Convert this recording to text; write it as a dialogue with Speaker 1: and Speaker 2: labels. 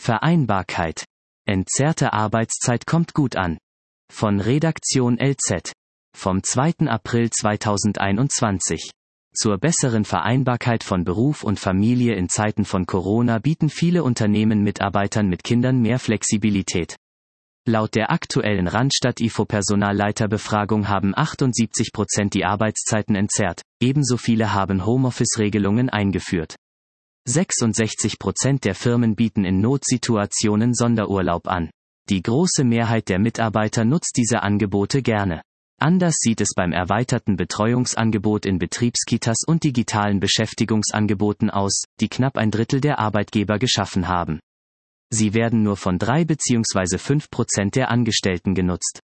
Speaker 1: Vereinbarkeit. Entzerrte Arbeitszeit kommt gut an. Von Redaktion LZ. Vom 2. April 2021. Zur besseren Vereinbarkeit von Beruf und Familie in Zeiten von Corona bieten viele Unternehmen Mitarbeitern mit Kindern mehr Flexibilität. Laut der aktuellen Randstadt-IFO-Personalleiterbefragung haben 78% die Arbeitszeiten entzerrt, ebenso viele haben Homeoffice-Regelungen eingeführt. 66% der Firmen bieten in Notsituationen Sonderurlaub an. Die große Mehrheit der Mitarbeiter nutzt diese Angebote gerne. Anders sieht es beim erweiterten Betreuungsangebot in Betriebskitas und digitalen Beschäftigungsangeboten aus, die knapp ein Drittel der Arbeitgeber geschaffen haben. Sie werden nur von 3 bzw. 5% der Angestellten genutzt.